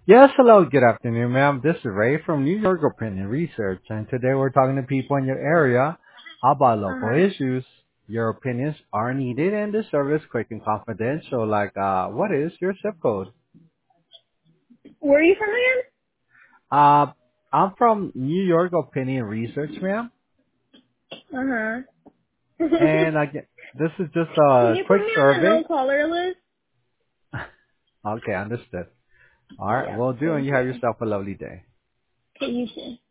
Yes, hello, good afternoon, ma'am. This is Ray from New York Opinion Research, and today we're talking to people in your area about local Uh-huh. issues. Your opinions are needed and the service quick and confidential. What is your zip code? Where are you from again? Uh, I'm from New York Opinion Research, ma'am, Uh-huh. and this is just Can a you put quick me on the survey. no caller list? Okay, understood. All right, Yeah, will do, and thank you have you. yourself a lovely day. Okay, you too.